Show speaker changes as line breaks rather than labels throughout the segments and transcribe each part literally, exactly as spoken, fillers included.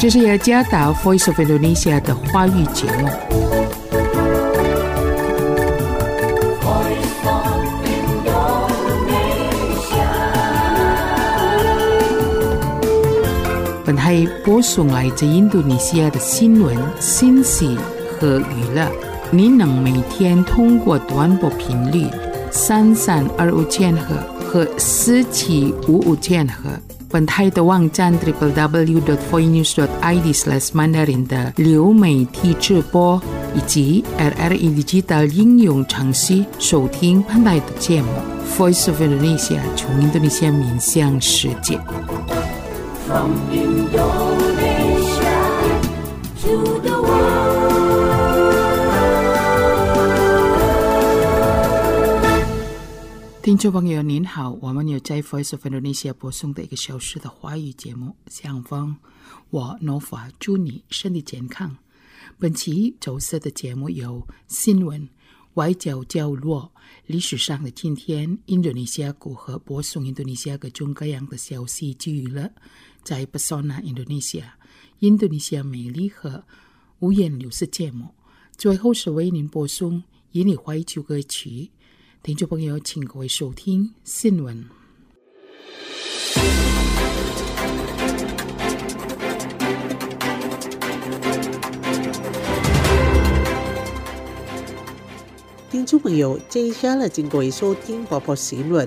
这是雅加达 Voice of Indonesia 的华语节目。本台播送来自印度尼西亚的新闻、信息和娱乐。您能每天通过短波频率三三二五千赫和四七五五千赫。本台的网站 double-u double-u double-u dot voinews dot i d slash mandarin 的流媒体直播以及 R R E Digital 应用程序收听本台的节目 Voice of Indonesia 从印度尼西亚面向世界。From Indonesia to the world。 听众朋友您好，我们有在 Voice of Indonesia 播送的一个小时的华语节目，相逢我 Nova 祝你身体健康。本期周四的节目有新闻、外交角落、历史上的今天、印度尼西亚如何播送印度尼西亚各种各样的消息及娱乐，在 Pesona Indonesia 印度尼西亚美丽和五颜六色节目，最后是为您播送印尼怀旧歌曲。听众朋友请各位收听新闻。
听众朋友，接下来请各位收听播报新闻。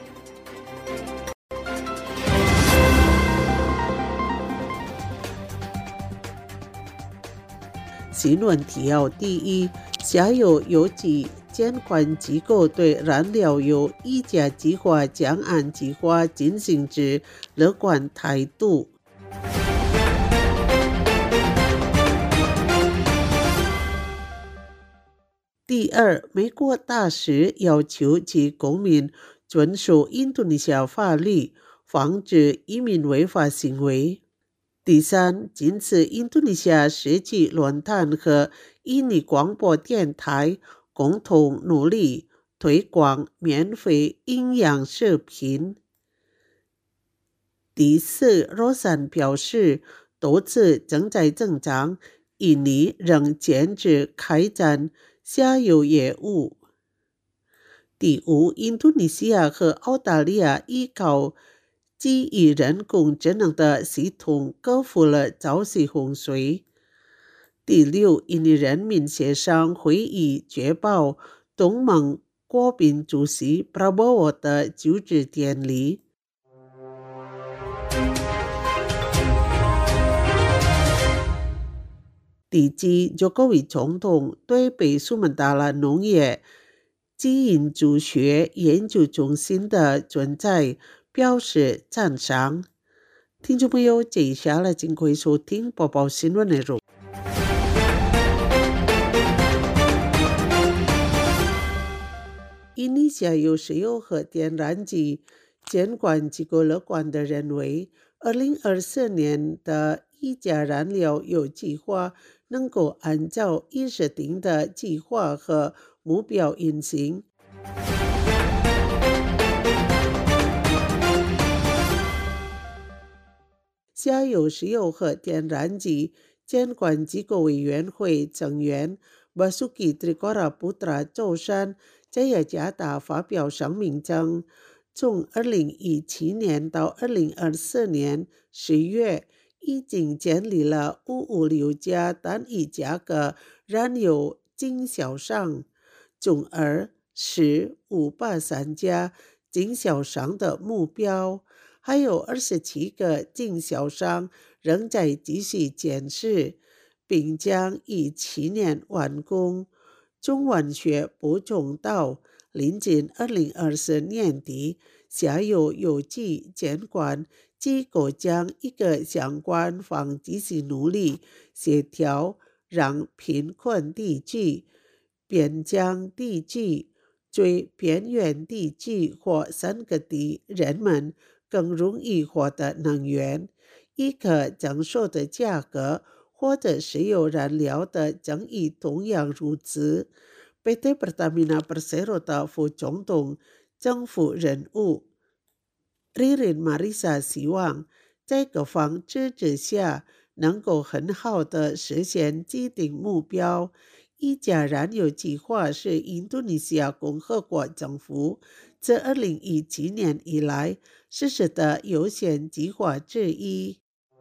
新闻提要：第一，下游油气监管机构对燃料油溢价计划将按计划进行之乐观态度。第二，美国大使要求其公民遵守印度尼西亚法律，防止移民违法行为。第三，今次印度尼西亚世纪论坛和印尼广播电台共同努力推广免费营养食品。第四，罗山表示，豆子正在增长，印尼仍坚持开展下游业务。第五，印度尼西亚和澳大利亚依靠基于人工智能的系统克服了潮汐洪水。第六，印尼人民协商会议确保东盟国宾主席 Prabowo 的就职典礼。第七，Jokowi总统对北苏门答腊农业基因组学研究中心的存在表示赞赏。听众朋友，接下来请各位收听播报新闻内容。印尼西亚有石油和天然气监管机构乐观地认为，二零二四年的溢价燃料油计划能够按照已设定的计划和目标运行。下游石油和天然气监管机构委员会成员 Basuki Trigoraputra 周三在雅加达发表声明称，从二零一七年到二零二四年十月，已经建立了五百五十六家单一价格燃油经销商，从而是五百三家经销商的目标。还有二十七个经销商仍在继续建设，并将于七年完工。中完学补充到，临近二零二四年底，下游油气监管机构将一个相关方继续努力协调，让贫困地区、边疆地区、最边缘地区或山谷地人们更容易获得能源，一可征收的价格或者石油燃料的争议同样如此。P T Pertamina Persero 的副总统政府人物 Ririn Marisa 希望在各方支持下能够很好的实现既定目标。一甲燃油计划是印度尼西亚共和国政府自二零一七年以来实施的优先计划之一。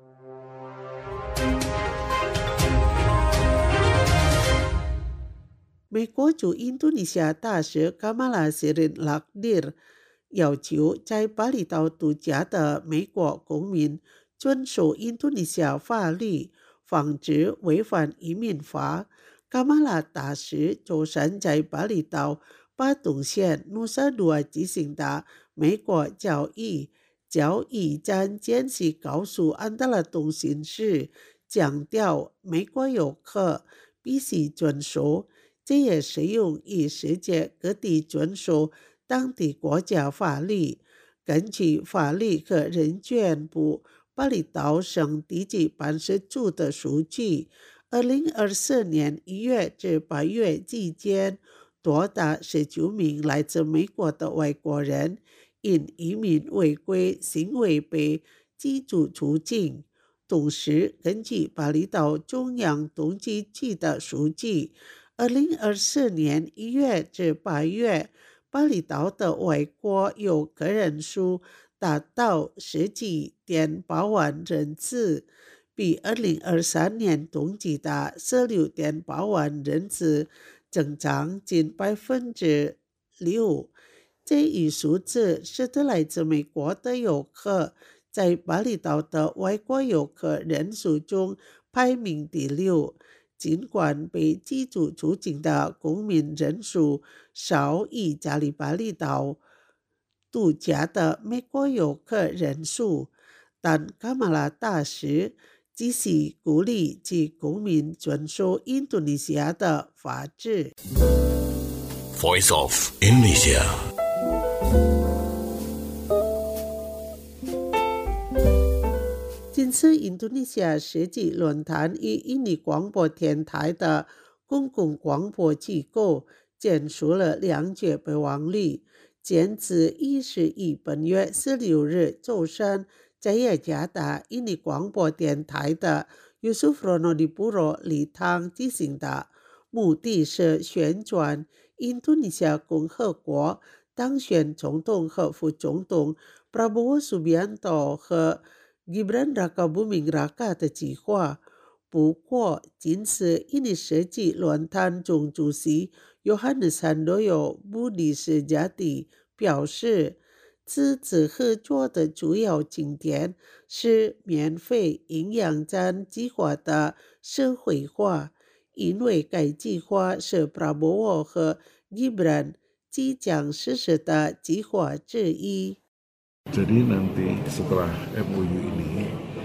美国驻印度尼西亚大使卡马拉·西林·拉克迪尔要求在巴厘岛度假的美国公民遵守印度尼西亚法律，防止违反移民法。卡马拉大使周三在巴厘岛巴东县努萨杜尔举行的美国教育交易站间隙告诉安达拉通讯时，强调美国游客必须遵守，这也适用于世界各地遵守当地国家法律。根据法律和人权部巴厘岛省地级办事处的数据，二零二四年一月至八月期间，多达十九名来自美国的外国人因移民违规行为被驱逐出境。同时，根据巴厘岛中央统计局的数据，二零二四年一月至八月，巴厘岛的外国游客人数达到十几点八万人次，比二零二三年统计的十六点八万人次增长近百分之六。这一数字使得来自美国的游客在巴厘岛的外国游客人数中排名第六。尽管被驱逐出境的公民人数少于加里巴厘岛度假的美国游客人数，但卡马拉大使继续鼓励其公民遵守印度尼西亚的法治。
Voice of Indonesia。
今次印度尼西亚世纪论坛与印尼广播电台的公共广播机构结束了两届备忘录。截至一十一本月十六日周三，在雅加达印尼广播电台的 Yusufrono Dipuro 礼堂进行的，目的是宣传印度尼西亚共和国当选总统和副总统 Prabowo Subianto 和Gibran Rakabuming Raka 的计划。不过，今次印尼世纪论坛总主席 Yohanes Handoyo Budi Sejati 表示，此次合作的主要景点是免费营养餐计划的社会化，因为该计划是 Prabowo 和 Gibran 即将实施的计划之一。
Jadi nanti setelah M O U ini,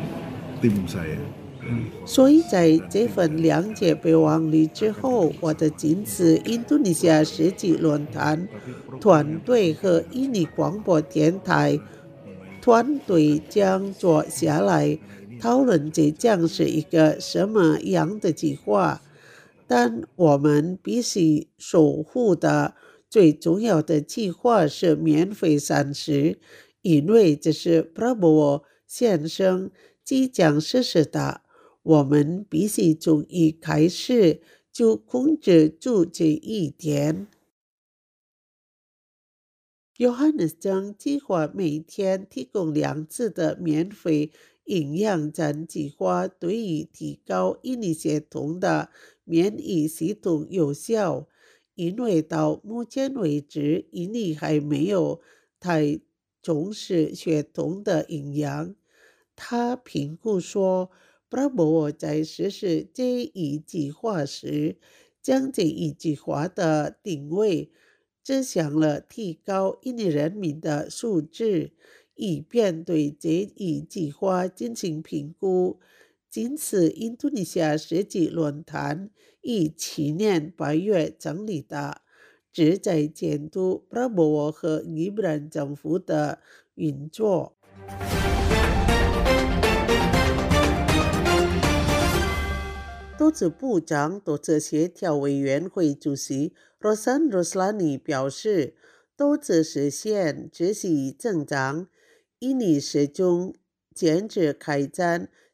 tim saya。
所以在这份两届备忘录之后，我的今次印度尼西亚世纪论坛团队和印尼广播电台团队将坐下来讨论这将是一个什么样的计划。但我们必须守护的最重要的计划是免费膳食，因为这是 Prabowo 先生即将实施的。我们必须从一开始就控制住这一点。Yohanes将计划每天提供两次的免费营养餐计划，对于提高印尼血统的免疫系统有效，因为到目前为止，印尼还没有太重视血统的营养。他评估说，Prabowo 在实施这一计划时，将这一计划的定位指向了提高印尼人民的素质，以便对这一计划进行评估。今次印度尼西亚世纪论坛于去年八月成立的，旨在监督 Prabowo 和 Gibran 政府的运作。多子部长多子协调委员会主席 Rosan Roslani 表示，多子实现持续增长，印尼始终坚持开展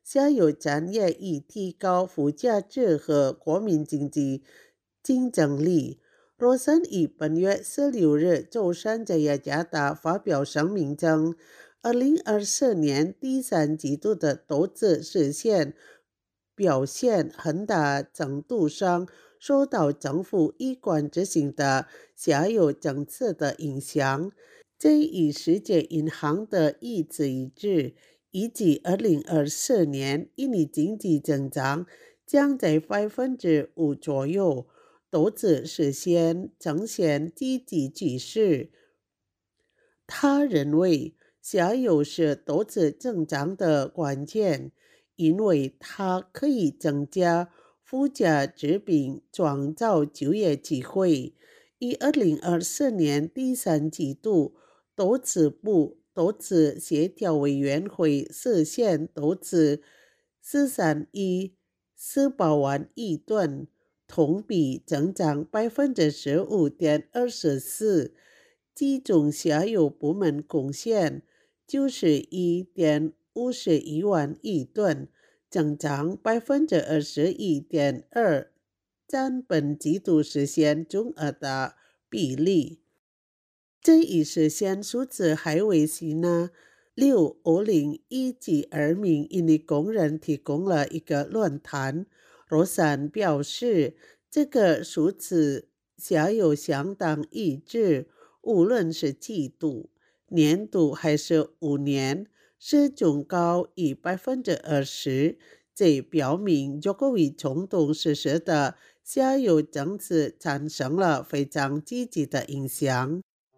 下游产业以提高附加值和国民经济竞争力。罗森以本月十六日周三在雅加达发表声明称，二零二四年第三季度的投资实现表现很大程度上受到政府一贯执行的下游政策的影响。这与世界银行的意志一致，预计二零二四年印尼经济增长将在百分之五左右，投资实现呈现积极趋势。他认为下游是投资增长的关键，因为它可以增加附加值并创造就业机会。以二零二四年第三季度，投资部投资协调委员会实现投资十三亿四百万亿吨，同比增长百分之十五点二十四，其中下游部门贡献九十一点五十一万亿吨，增长百分之二十一点二，占本季度实现总额的比例。这一实现数字还为希纳六五零以及二名印尼工人提供了一个论坛。罗森表示，这个数字下游相当一致，无论是季度、年度还是五年，是总高于百分之二十。这表明佐科维总统实施的下游政策产生了非常积极的影响。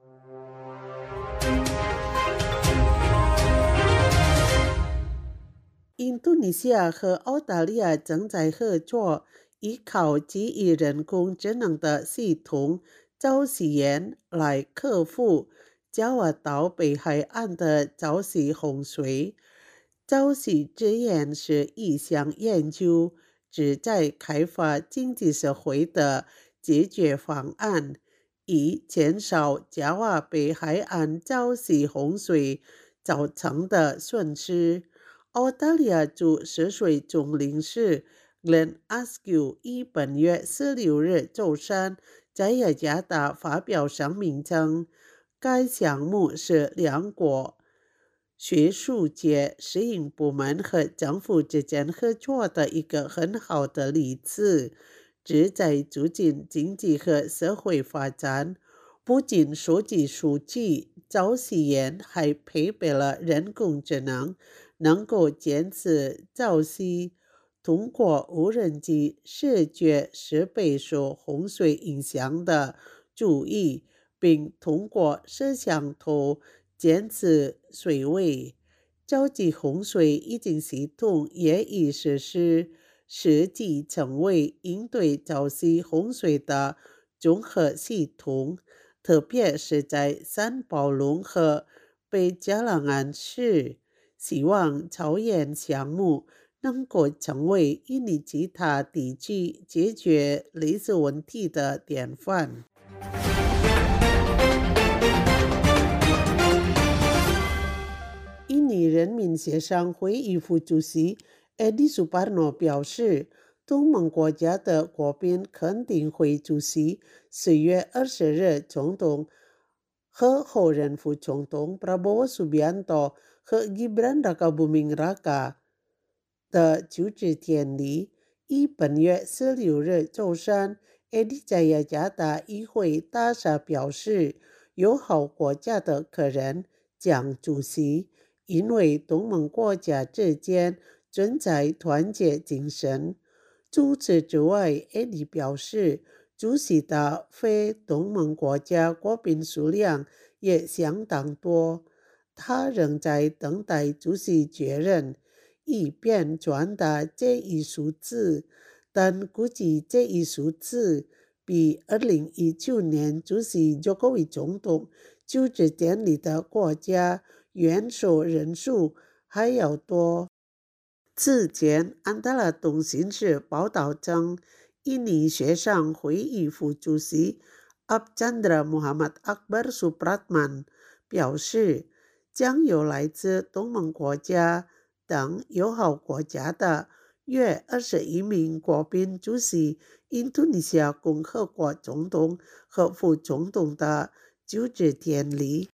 印度尼西亚和澳大利亚正在合作，依靠基于人工智能的系统潮汐眼来克服加瓦岛北海岸的潮汐洪水。潮汐之眼是一项研究，旨在开发经济社会的解决方案，以减少加瓦北海岸潮汐洪水造成的损失。澳大利亚驻涉水总领事 Glenn Askew 于本月十六日周三在雅加达发表声明称，该项目是两国学术界、私营部门和政府之间合作的一个很好的例子，旨在促进经济和社会发展。不仅收集数据，潮汐眼还配备了人工智能，能够监测潮汐，通过无人机视觉设备受洪水影响的注意，并通过摄像头监测水位。超级洪水预警系统也已实施，实际成为应对潮汐洪水的综合系统，特别是在三宝龙和北加朗岸市。希望潮眼项目能够成为印尼其他地区解决类似问题的典范。印尼人民协商会议副主席 Edi Suparno 表示，东盟国家的国宾肯定会出席四月二十日总统和后任副总统 Prabowo Subianto 和 Gibran Rakabuming Raka 的就职典礼。于本月十六日周三 Edi 在雅加达议会大厦表示，友好国家的客人将出席，因为东盟国家之间存在团结精神。除此之外 Edi 表示，出席的非东盟国家国宾数量也相当多，他仍在等待主席确认，以便传达这一数字，但估计这一数字比二零一九年主席佐科维总统就职典礼的国家元首人数还要多。此前安达拉通讯社报道称，印尼协商会议副主席 Archandra Muhammad Akbar Supratman 表示，将有来自东盟国家等友好国家的约二十一名国宾出席印度尼西亚共和国总统和副总统的就职典礼。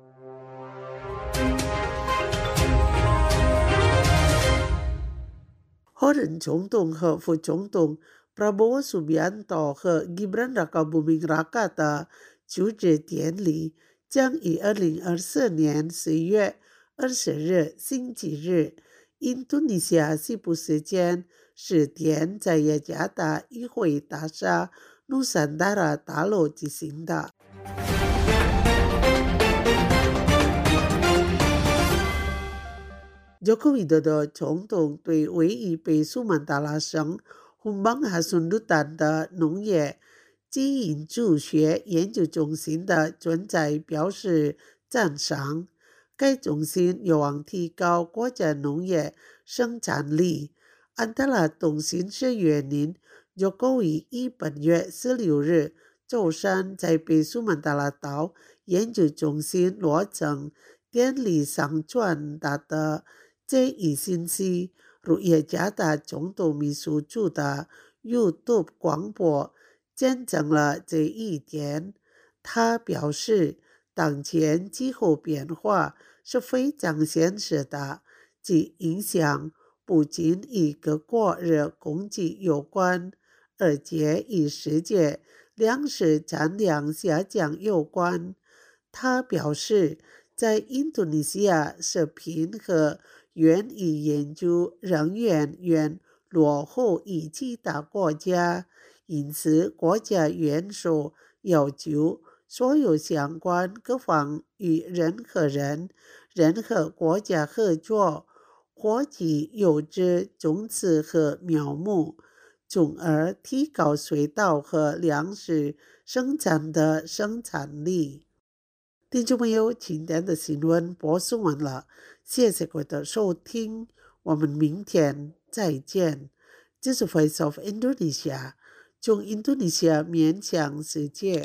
候任总统和副总统 Prabowo Subianto 和 Gibran Rakabuming Raka 的就职典礼将于二零二四年十月二十日星期日，印度尼西亚西部时间十点在雅加达议会大厦努桑达拉大楼举行的。Joko Widodo 总统对位于北苏门答腊省洪邦哈顺路丹的农业基因组学研究中心的存在表示赞赏。该中心有望提高国家农业生产力。安达拉东新社原因 Jokowi 于本月十六日周三在北苏门答腊岛研究中心落成典礼上传达的这一信息，如雅加达总统秘书处的 YouTube 广播见证了这一点。他表示，当前气候变化是非常现实的，其影响不仅与各国热供给有关，而且与世界粮食产量下降有关。他表示，在印度尼西亚食品和园艺研究仍远远落后于其他国家，因此国家元首要求所有相关各方与任何人、任何国家合作，获取优质种子和苗木，从而提高水稻和粮食生产的生产力。听众朋友，今天的新闻播送完了，谢谢各位的收听，我们明天再见。这是 Voice of Indonesia， 从印度尼西亚面向世界。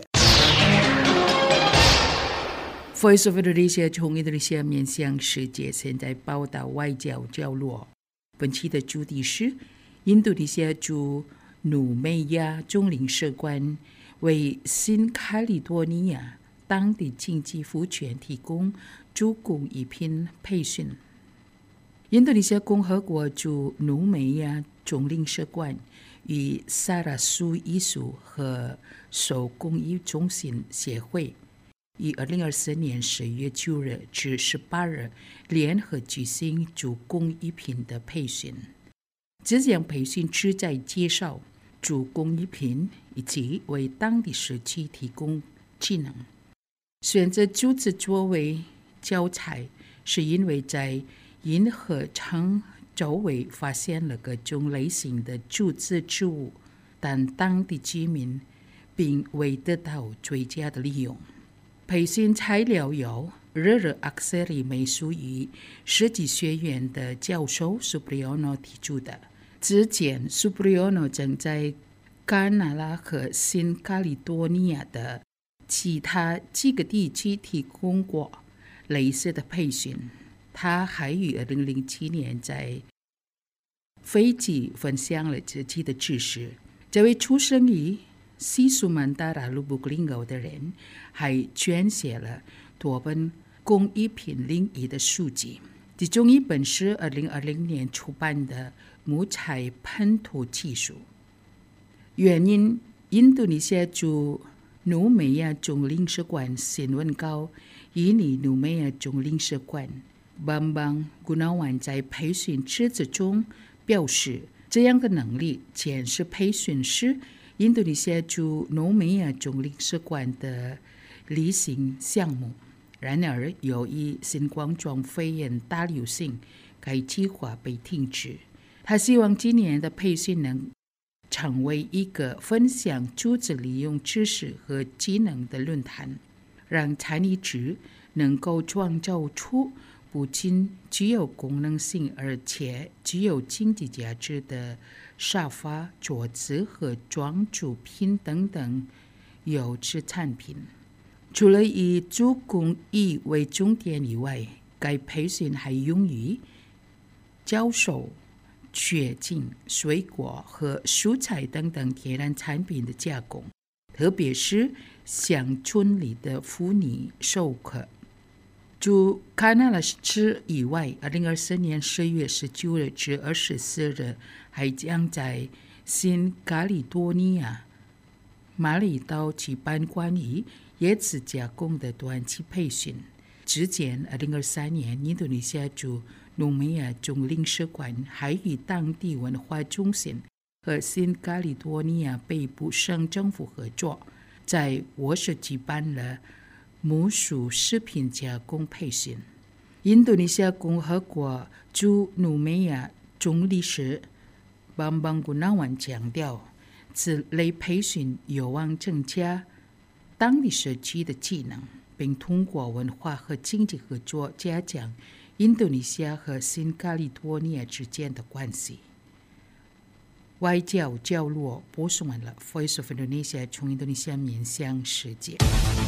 Voice of Indonesia 从印度尼西亚面向世界，现在报道外交角落。本期的主题是印度尼西亚驻努美亚总领事馆为新卡利多尼亚当地经济复权提供驻工艺品培训。印度尼西亚共和国驻努美亚总领事馆与萨拉苏艺术和手工艺中心协会于二零二四年十月九日至十八日联合举行驻工艺品的培训。这项培训旨在介绍驻工艺品以及为当地社区提供技能。选择竹子作为教材，是因为在银河城周围发现了各种类型的竹子植物，但当地居民并未得到最佳的利用。培训材料由热热阿克塞里美术与设计学院的教授 Supriyono 提出的。之前 Supriyono 正在加纳拉和新卡利多尼亚的其他几个地区提供过类似的培训。他还于二零零七年在斐济分享了自己的知识。这位出生于西苏门答腊鲁布格林沟的人，还撰写了多本工艺品领域的书籍，其中一本是二零二零年出版的《木材喷涂技术》。原因，印度尼西亚驻努美亚总领事馆新闻稿印尼努美亚总领事馆Bambang Gunawan 在培训职责中表示，这样的能力前是培训师印度尼西亚驻努美亚总领事馆的例行项目。然而，由于新冠状肺炎大流行，该计划被停止。他希望今年的培训能成为一个分享竹子利用知识和技能的论坛，让参与者能够创造出不仅具有功能性而且具有经济价值的沙发、桌子和装饰品等等优质产品。除了以做工艺为重点以外，该培训还用于销售血境、水果和蔬菜等等天然产品的加工，特别是乡村里的妇女授课。除喀纳拉市以外，二零二四年十月十九日至二十四日，还将在新加利多尼亚马里岛举办关于椰子加工的短期培训。之前，二零二三年，印度尼西亚驻努美亚总领事馆还与当地文化中心和新加利多尼亚北部省政府合作，在沃什举办了木薯食品加工培训。印度尼西亚共和国驻努美亚总领事邦邦古纳万强调，此类培训有望增加当地社区的技能，并通过文化和经济合作加强印度尼西亚和新加利多尼亚之间的关系。外交角落播送完了 Voice of Indonesia 从印度尼西亚面向世界。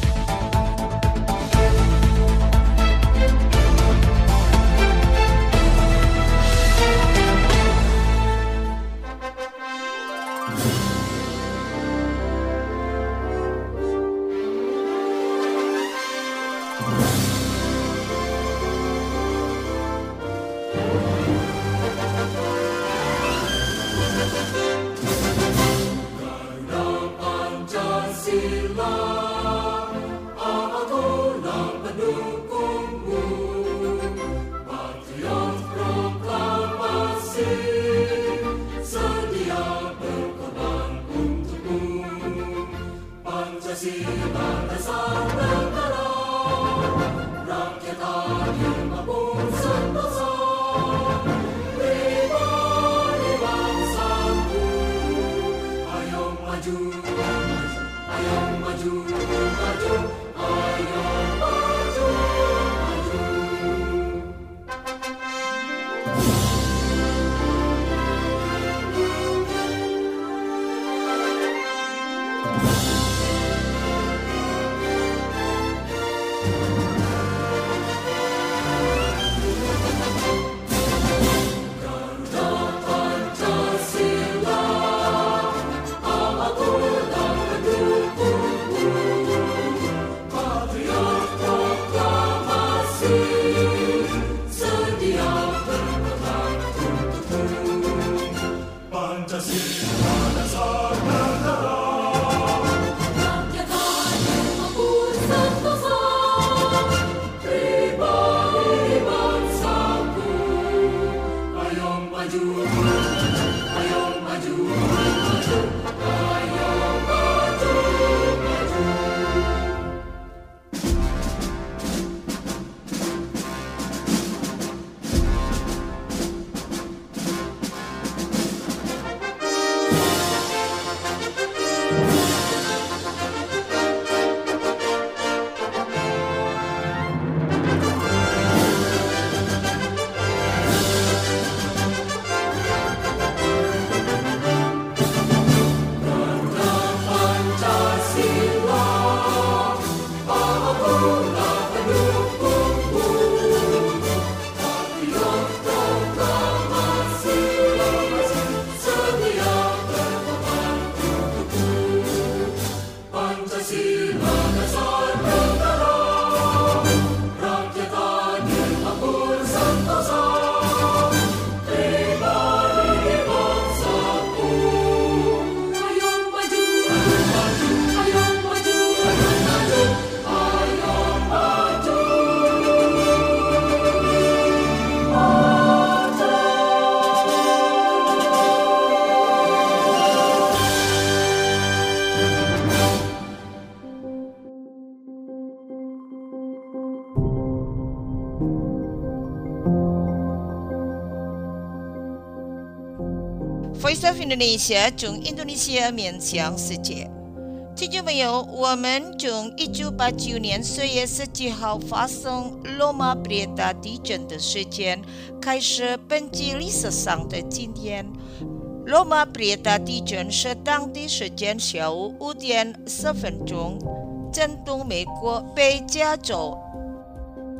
Voice of Indonesia 从印度尼西亚面向世界。听众朋友，我们从一九八九年四月十七号发生罗马贝大地震的事件开始本集历史上的今天。罗马贝大地震是当地时间下午五点十分钟，震动美国北加州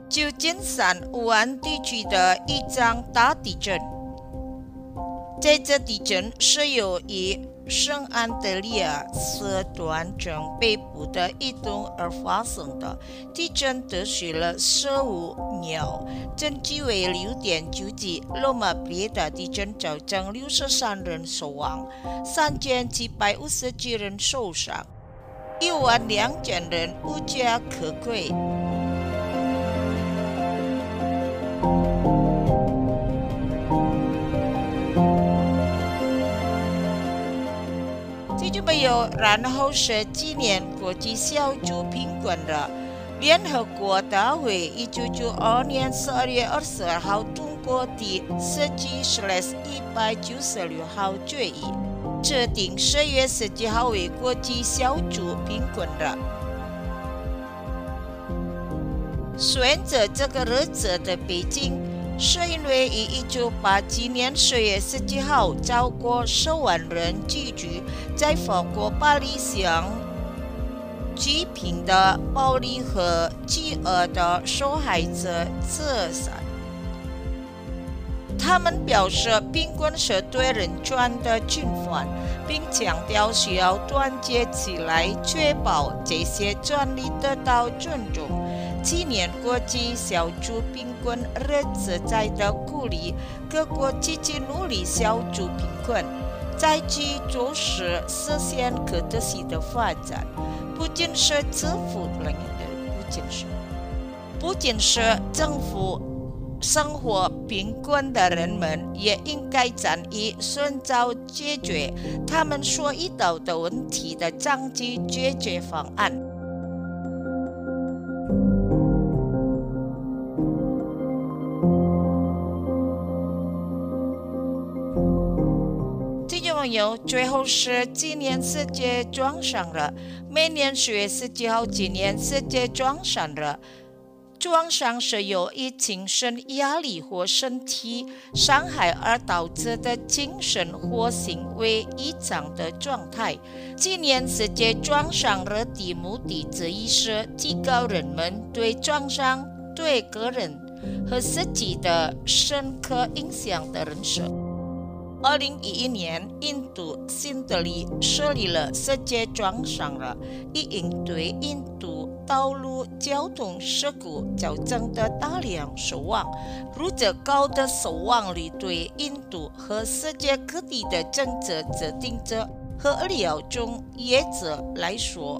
旧金山湾地区的一场大地震。这次地震是由于圣安德烈亚斯断层北部的移动而发生的。地震持续了十五秒，震级为六点九级。罗马比列达地震造成六十三人死亡，三千七百五十几人受伤，一万两千人无家可归。听众朋友，然后是纪念国际小猪平权日。联合国大会一九九二年十二月二十二号通过第十七一百九十六号决议，制定十月十七号为国际小猪平权日。选择这个日子的北京，是因为于一九八七年十月十七号，超过十万人聚集在法国巴黎向举行的暴力和饥饿的受害者自杀。他们表示，平权是对人权的侵犯，并强调需要团结起来，确保这些权利得到尊重。纪念国际小猪平权日旨在的鼓励各国积极努力小猪平权，在其着实实现可持续的发展。不仅是政府领的，不仅是不仅是政府生活贫困的人们，也应该参与寻找解决他们所遇到的问题的长期解决方案。听众朋友，最后是纪念世界撞伤日。每年十月十七号纪念世界撞伤日。撞伤是由于精神压力或身体伤害而导致的精神或行为异常的状态。纪念世界撞伤日的目的之一是提高人们对撞伤对个人和实际的深刻影响的认识。二零一一年，印度新德里设立了世界撞伤日，以应对印度道路交通事故造成的大量死亡。如此高的死亡率对印度和世界各地的政策制定者和医疗从业者来说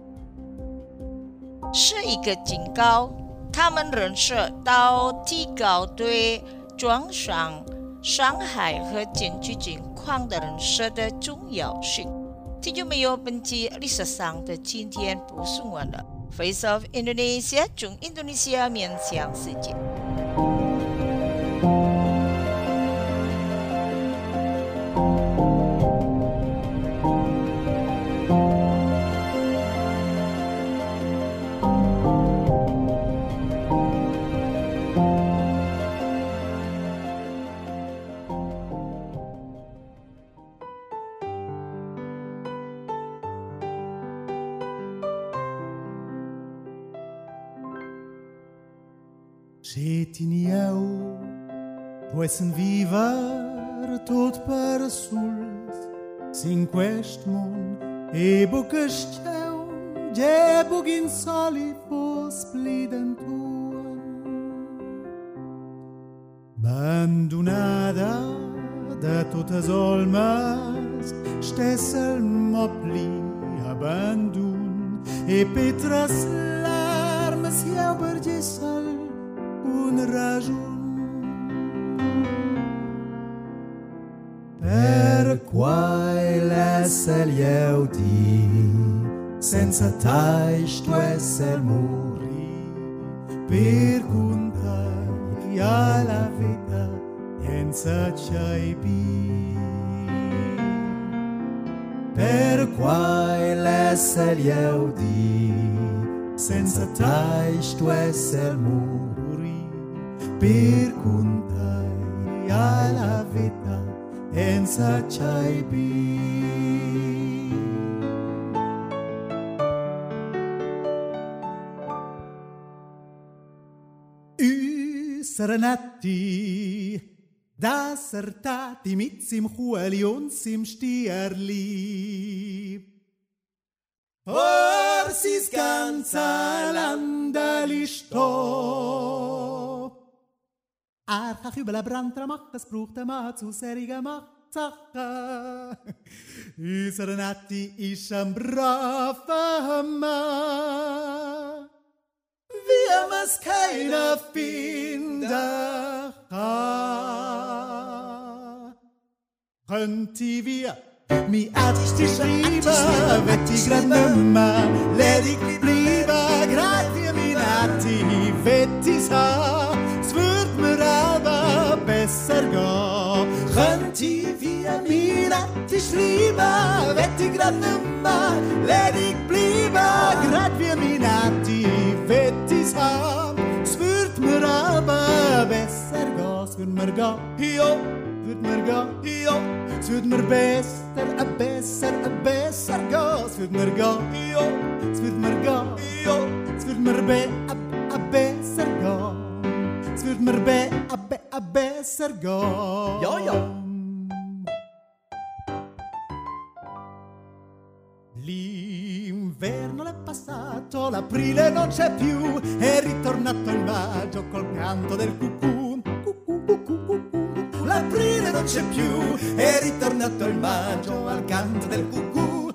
是一个警告。他们认识到提高对撞伤伤害和紧急情况的人识的重要性。听众朋友，本期历史上的今天播送完了。Face of Indonesia 从印度尼西亚面向世界。
Setinieu poessen viver tot per sols sin quest mon e bocasteu je bugin soli fos pliden tuan abandonada de totes olmes stessel mopli abandon e petras larmes iau bergessel un ragion per quai l'essel ieu di senza taix tu essel mori per contai alla vita senza ciaibi per quai l'essel ieu di senza taix tu essel mori per contai alla vita senza ciaibi. Serenati, da sertati mit sim Chueli und sim Stierli. Vor sis ganza Landeli sto. Archach über la Brandra macht, das braucht der Mann zu seriger Machtsache. I Serenati ist ein braver Mann. Wir muss keiner finden. Könnt wir mi artisti schreiben, wird ich grad nimmer ledig bleiben, grad wie mi nati, wird ich's haben, es wird mir aber besser gehen. Könnt wir mi nati schreiben, wird ich grad nimmer ledig bleiben, grad wie mi nati, wird ich's haben, es wird mir aber besser gehen, es wird mir gehen, jo. Wird mir gehen, ja, es wird mir besser, a besser, a besser gehen, es wird mir gehen, ja, es wird mir gehen, ja, es wird mir be, a, a besser gehen, es wird mir be, a, be, a besser gehen. Ja, ja. L'inverno è passato, l'aprile non c'è più, è ritornato il maggio col canto del cucù, cucù, cucù, cucù. L'aprile non c'è più, è ritornato il maggio al canto del cucù.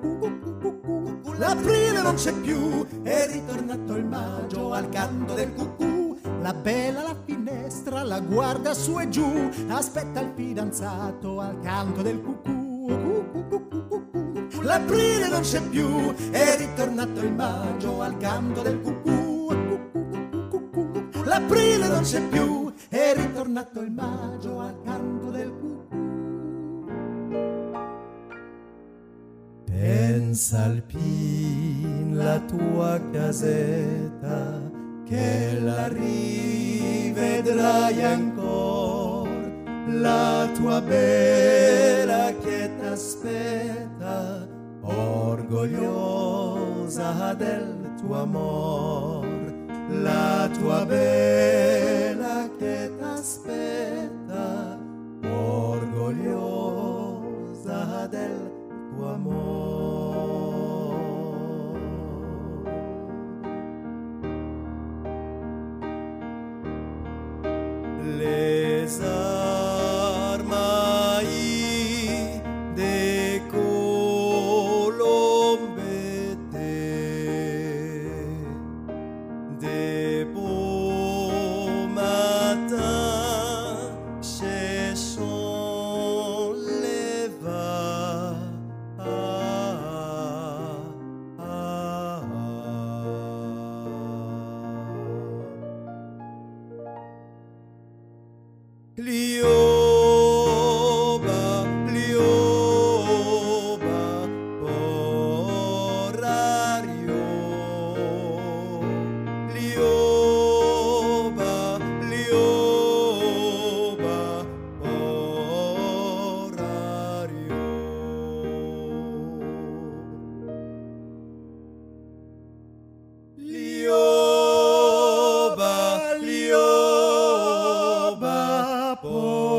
L'aprile non c'è più, è ritornato il maggio al canto del cucù. La bella alla finestra la guarda su e giù, aspetta il fidanzato al canto del cucù. L'aprile non c'è più, è ritornato il maggio al canto del cucù. L'aprile non c'è più, è ritornato il maggio al canto del cucù. Pensa al pin la tua casetta, che la rivedrai ancora, la tua bella che t'aspetta, orgogliosa del tuo amor. La tua bella che t'aspetta, orgogliosa del tuo amor. Les armai de colombete, de beau matin se sont levés. Ah, ah, Lioba, Lioba, Borario. Lioba, Lioba, Borario. Lioba, Lioba, Borario.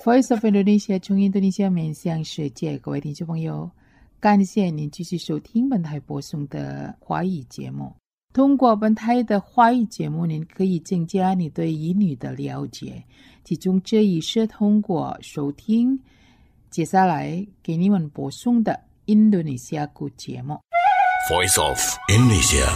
Voice of Indonesia 从印度尼西亚面向世界，各位听众朋友，感谢您继续收听本台播送的华语节目。通过本台的华语节目，您可以增加你对英语的了解，其中这一是通过收听接下来给你们播送的印度尼西亚语节目。
Voice of Indonesia。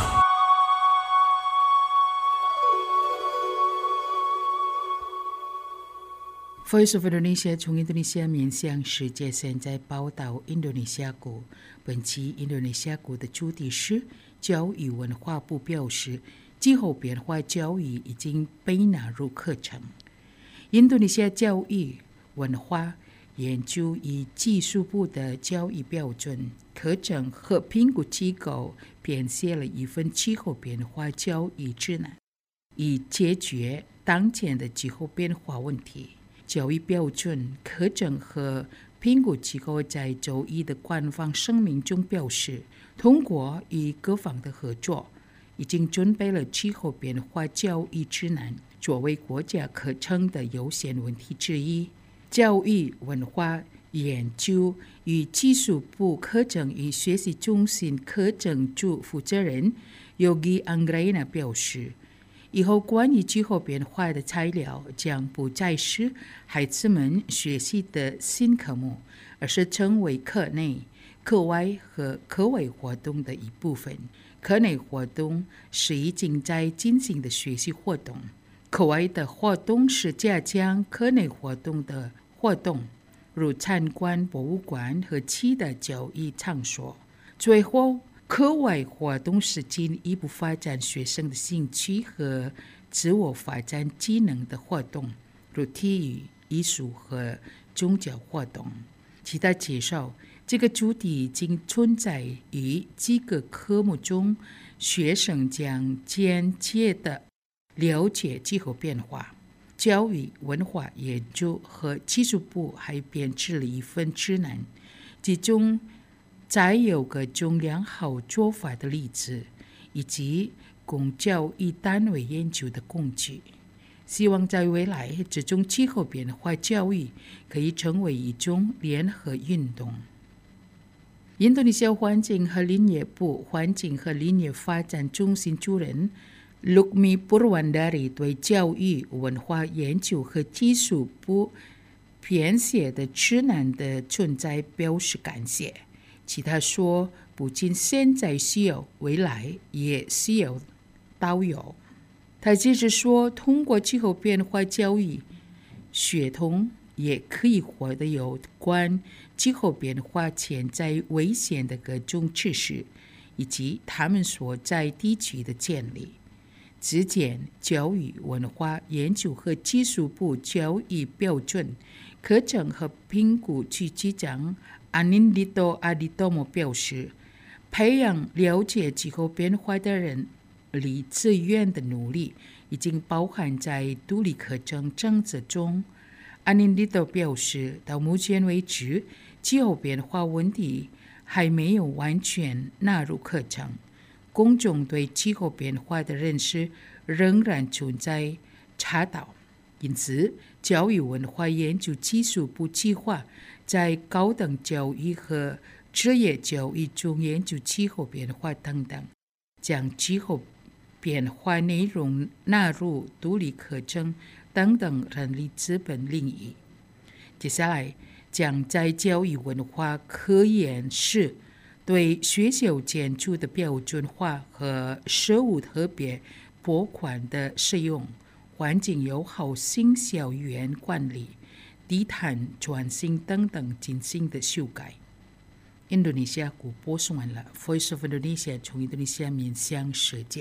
Voice of Indonesia 从印度尼西亚面向世界，现在报道印度尼西亚语。本期印度尼西亚语的主题是教育文化部表示，气候变化教育已经被纳入课程。印度尼西亚教育文化研究与技术部的教育标准课程和评估机构编写了一份气候变化教育指南，以解决当前的气候变化问题。教育标准课程和评估机构在周一的官方声明中表示，通过与各方的合作，已经准备了气候变化教育指南，作为国家课程的优先问题之一。教育文化研究与技术部课程与学习中心课程组负责人 Yogi Anggraina 表示，以后关于气候变化的材料将不再是孩子们学习的新科目，而是成为课内、课外和课外活动的一部分。课内活动是已经在进行的学习活动，课外的活动是加强课内活动的活动，如参观博物馆和其他教育场所。最后，课外活动是进一步发展学生的兴趣和自我发展技能的活动，如体育、艺术和宗教活动。其他介绍，这个主题已经存在于几个科目中，学生将间接地了解气候变化。教育、文化研究和技术部还编制了一份指南，其中载有各种良好做法的例子，以及供教育单位研究的工具。希望在未来，这种气候变化教育可以成为一种联合运动。印度尼西亚环境和林业部环境和林业发展中心主任 Lukmi Purwandari 对教育、文化研究和技术部编写的指南的存在表示感谢。其他说，不仅现在需要，未来也需要导游。他接着说，通过气候变化教育，学童也可以获得有关气候变化潜在危险的各种知识，以及他们所在地区的建立。之前，教育、文化研究和技术部教育标准课程和评估局局长Anindito Aditomo 表示，培养了解气候变化的人力资源的努力已经包含在独立课程政策中。Anindito 表示，到目前为止，气候变化问题还没有完全纳入课程，公众对气候变化的认识仍然存在差道。因此，教育、文化研究技术部计划在高等教育和职业教育中研究气候变化等等，将气候变化内容纳入独立课程等等人力资本领域。接下来，将在教育、文化科研室对学校建筑的标准化和社会特别拨款的使用、环境友好新校园管理、低碳转型等等进行的修改。印度尼西亚语播送完了 Voice of Indonesia 从印度尼西亚面向世界。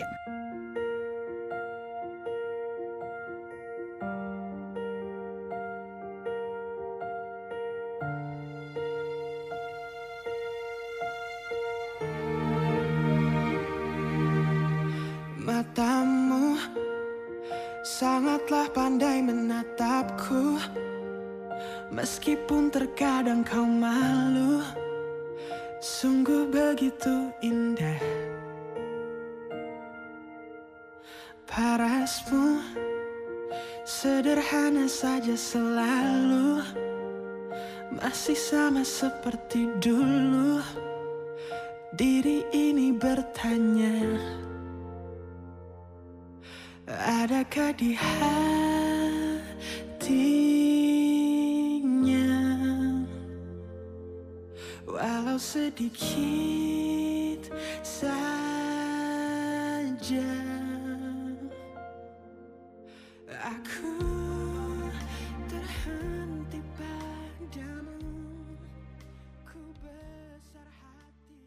Matamu sangatlah pandai menatapku, meskipun terkadang kau malu, sungguh begitu indah. Parasmu Sederhana saja selalu, masih sama seperti dulu. Diri ini bertanya, adakah di hatinya walau sedikit saja. Aku terhenti padamu, ku besar hati.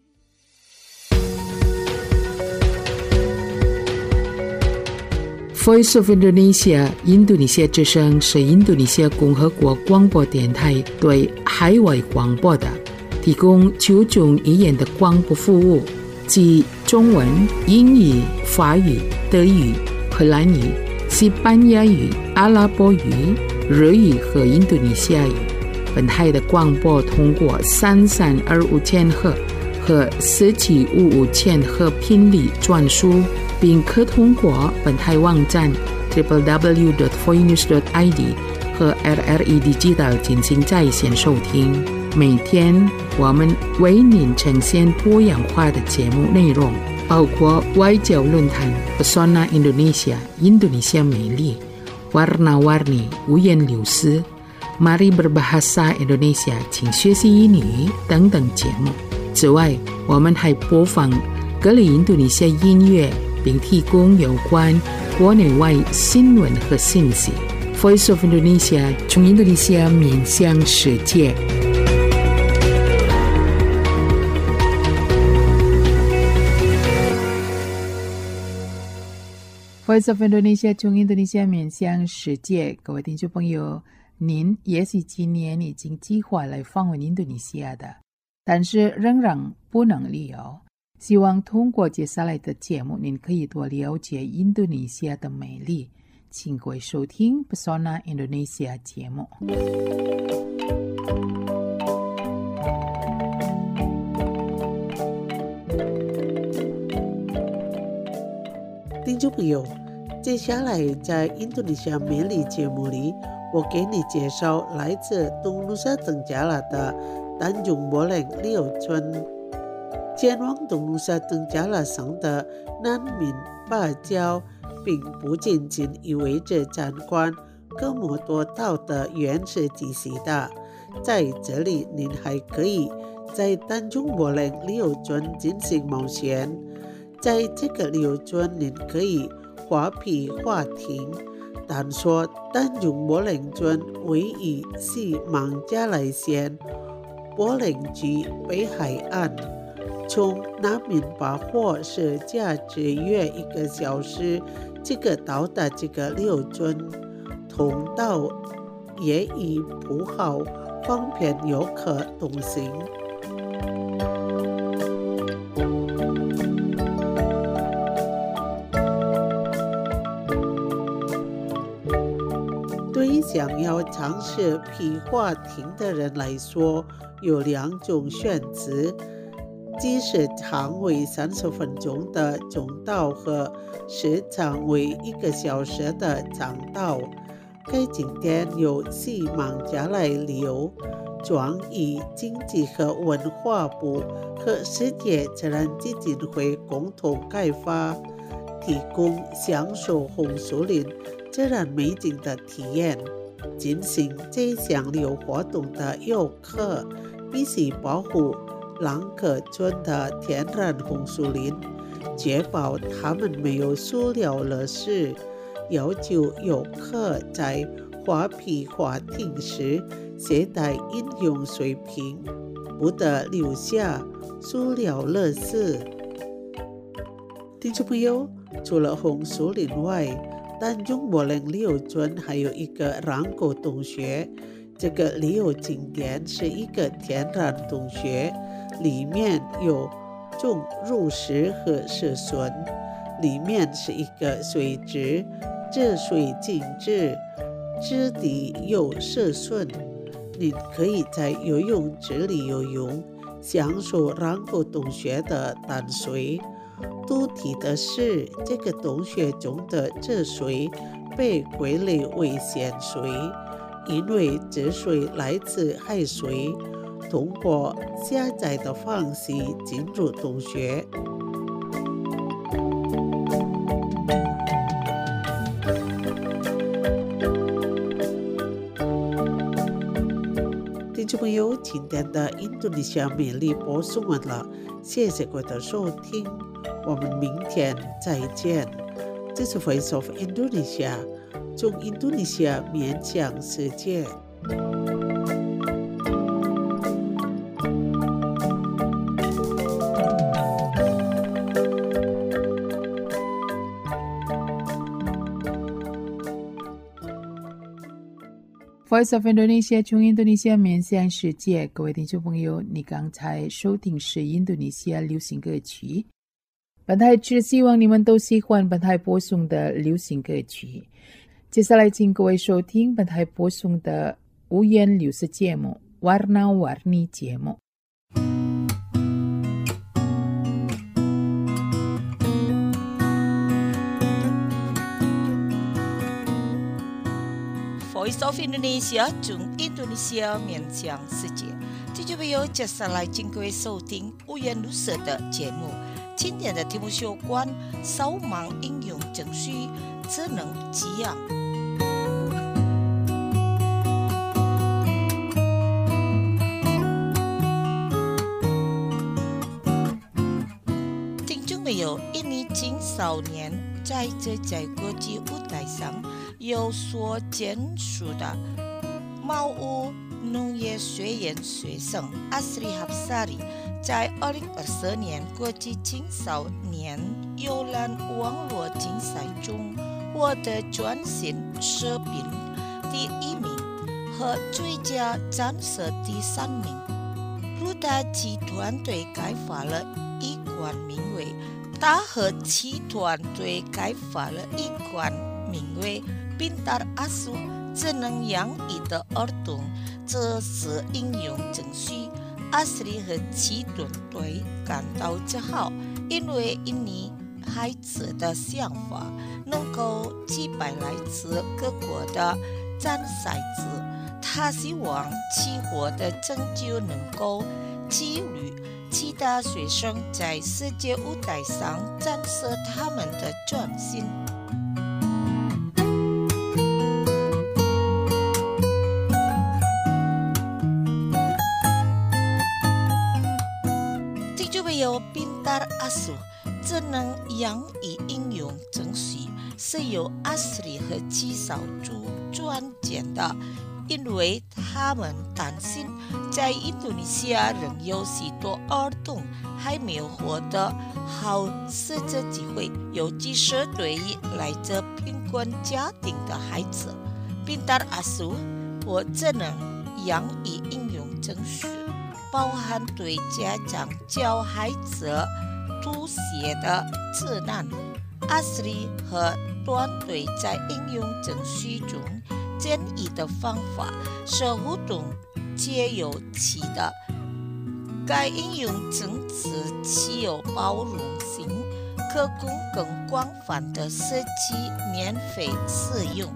Voice of Indonesia 印度尼西亚之声是印度尼西亚共和国广播电台对海外广播的提供九种语言的广播服务，即中文、英语、法语、德语、荷兰语、西班牙语、阿拉伯语、日语和印度尼西亚语。本台的广播通过三三二五千赫和四七五五千赫频率转输，并可通过本台网站 double-u double-u double-u dot voinews dot i d 和 R R E Digital 进行在线收听。每天我们为您呈现多样化的节目内容，包括外交论坛 Pesona Indonesia 印度尼西亚美丽 Warna-warni 五颜六色 Mari berbahasa Indonesia 请学习英语等等节目。此外，我们还播放各类印度尼西亚音乐，并提供有关国内外新闻和信息。Voice of Indonesia 从印度尼西亚面向世界。Voice of Indonesia 从印度尼西亚面向世界，各位听众朋友，您也许今年已经计划来访问印度尼西亚的，但是仍然不能旅游。希望通过接下来的节目，您可以多了解印度尼西亚的美丽。请各位收听 Pesona Indonesia 节目。
听众朋友，接下来在印度尼西亚美丽节目里，我给你介绍来自东努沙登加拉的丹中博岭六村。前往东努沙登加拉省的难民芭蕉，并不仅仅意味着参观科莫多岛的原始地形的，在这里您还可以在丹中博岭六村进行冒险。在这个六村，您可以划皮划艇，但说丹中博岭村位于西孟加拉县博岭区北海岸，从南面把火车驾驶约一个小时即可到达这个六村。通道也已铺好，方便游客通行。对想要尝试皮划艇的人来说，有两种选择，即是长为三十分钟的中道和时长为一个小时的长道。该景点由西孟加拉旅游、创意经济和文化部和世界自然基金会共同开发，提供享受红树林自然美景的体验。进行这项旅游活动的游客必须保护朗克村的天然红树林，确保它们没有塑料垃圾，要求游客在划皮划艇时携带饮用水瓶，不得留下塑料垃圾。听众朋友，除了红树林外，丹中博岭六村还有一个朗沟洞穴。这个旅游景点是一个天然洞穴，里面有种入石和石笋，里面是一个水池，这水静止，池底有石笋。你可以在游泳池里游泳，享受朗沟洞穴的淡水。独特的是，这个洞穴中的这水被归类为咸水，因为这水来自海水，通过下载的方式进入洞穴。听众朋友，今天的印度尼西亚美丽播送完了，谢谢各位的收听，我们明天再见。这是 Voice of Indonesia， 从印度尼西亚面向世界。
Voice of Indonesia 从印度尼西亚面向世界，各位听众朋友，你刚才收听是印度尼西亚流行歌曲。本台只希望你们都喜欢本台播送的流行歌曲。接下来请各位收听本台播送的五言流行节目 Warna-Warni 节目。
Voice of Indonesia 从印度尼西亚面向世界，听众朋友，接下来请各位收听五颜六色的节目。今天的题目是有关扫盲应用程序智能给养。听众朋友，印尼青少年在这在国际舞台上有所建树的茅屋农业学院学生阿斯里哈萨里，在二零二四年国际青少年游览网络竞赛中获得专项射频第一名和最佳战士第三名。如他其团队开发了一款名为他和其团队开发了一款名为Pintar Asuh 智能养育的儿童这是应用程序。阿斯里和其团队感到自豪，因为印尼孩子的想法能够击败来自各国的战赛子。他希望其获得成就能够激励其他学生在世界舞台上展示他们的专心。有 Pintar Asuh 智能养育应用程序是由阿斯里和其小组创建的，因为他们担心在印度尼西亚仍有许多儿童还没有获得好师资机会，尤其是对于来自贫困家庭的孩子。Pintar Asuh 或智能养育应用程序包含对家长教孩子读写的指南。阿斯里和团队在应用程序中建议的方法是互动且有趣的。该应用程式具有包容性，可供更广泛的社区免费使用。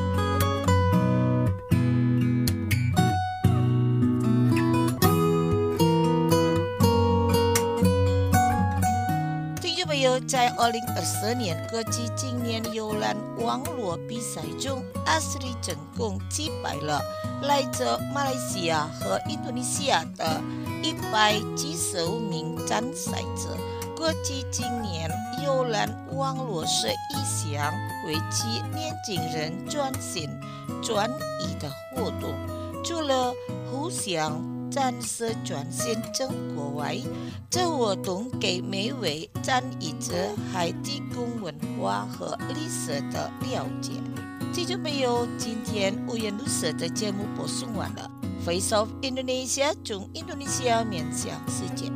在二零二四年国际青年游览网络比赛中，阿斯里成功击败了来自马来西亚和印度尼西亚的一百七十五名参赛者。国际青年游览网络是一项为其年轻人专心专一的活动，除了互相展示专线成果外，这活动给每位参与者还提供文化和历史的了解。听众朋友，今天五颜六色的节目播送完了。Voice of Indonesia 从印度尼西亚面向世界。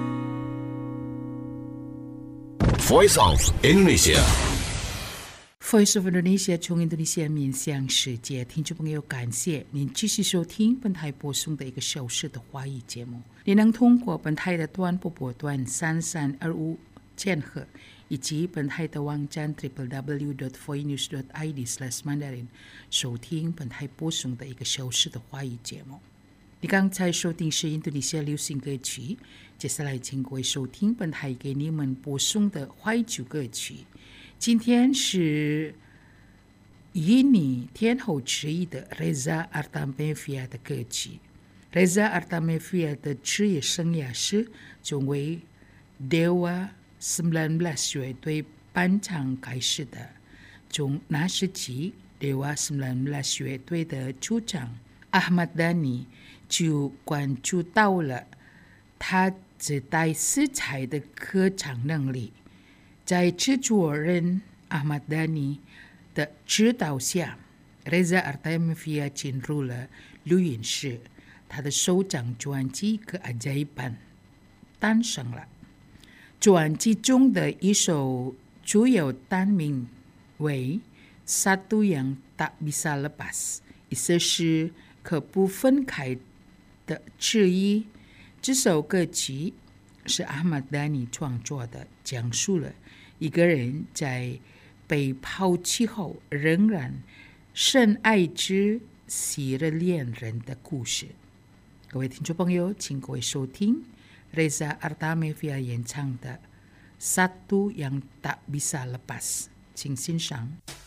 Voice of Indonesia
Voice of Indonesia 从印度尼西亚面向世界，听众朋友，感谢您继续收听本台播送的一个小时的华语节目。你能通过本台的短波波段三三二五千赫，以及本台的网站 double-u double-u double-u dot voinews dot i d slash mandarin 收听本台播送的一个小时的华语节目。你刚才收听是印度尼西亚流行歌曲，接下来请各位收听本台给你们播送的怀旧歌曲。今天是印尼天后之一的 Reza Artamevia 的歌曲。Reza Artamevia 的职业生涯是从为 Dewa 十九乐队伴唱开始的。从那时起 Dewa 十九乐队的主唱 Ahmad Dhani 就关注到了他自带色彩的歌唱能力。在制作人 Ahmad Dhani 的指导下， Reza Artamevia 进入了录音室，他的首张专辑《Keajaiban》诞生了。专辑中的一首主要单名为 Satu Yang Tak Bisa Lepas， 意思是可不分开的之一。这首歌曲是 Ahmad Dhani 创作的，讲述了一个人在被抛弃后仍然深爱着昔日恋人的故事。各位听众朋友，请各位收听 Reza Artamevia 演唱的 Satu Yang Tak Bisa Lepas， 请欣赏。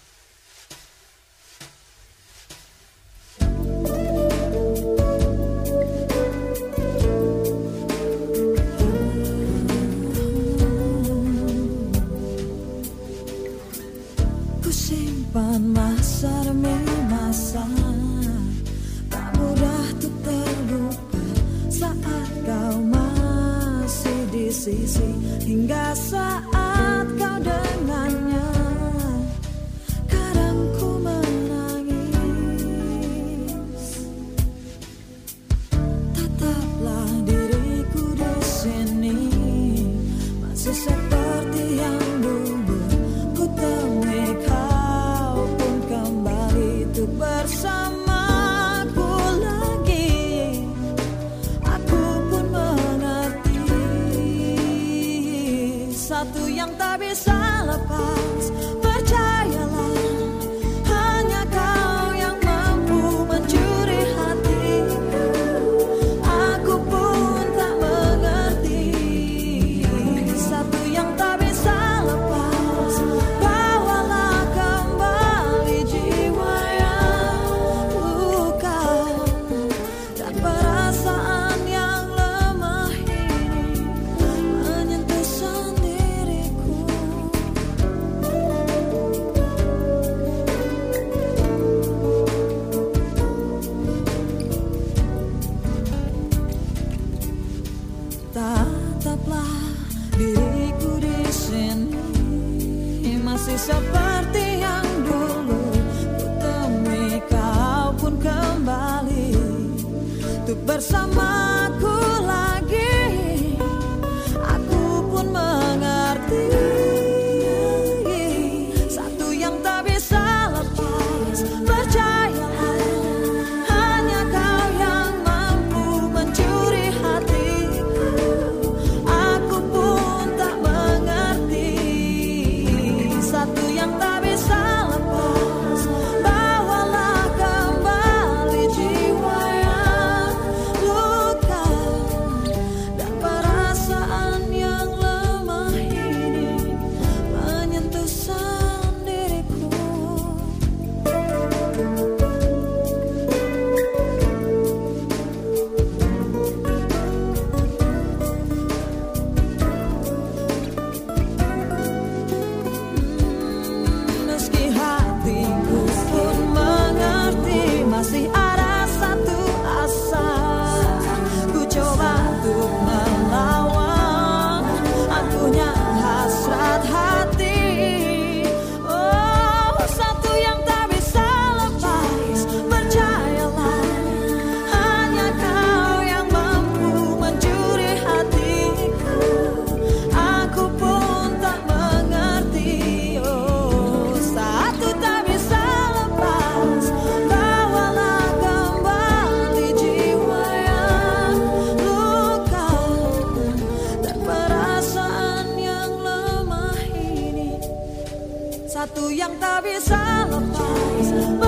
Masa demi masa tak mudah untuk terlupa saat kau masih di sisi, hingga saat kau dengannya. Kadang ku menangis, tetaplah diriku di sini, masih seperti yang dulu ku temui kau bersamaku lagi. Aku pun mengerti satu yang tak bisa lepas. Percayalah, hanya kau yang mampu mencuri hatiku. Aku pun tak mengerti satu yang tak bisa lepas. Bawalah kembali jiwa seperti yang dulu ku temui, kau pun kembali untuk bersamaku lagi. Aku pun mengerti satu yang tak bisa lepas. Percayalah, hanya kau yang mampu mencuri hatiku. Aku pun tak mengerti satu yang tak bisa lepas. Bawalah kembali jiwa yang luka. satu yang tak bisa lepas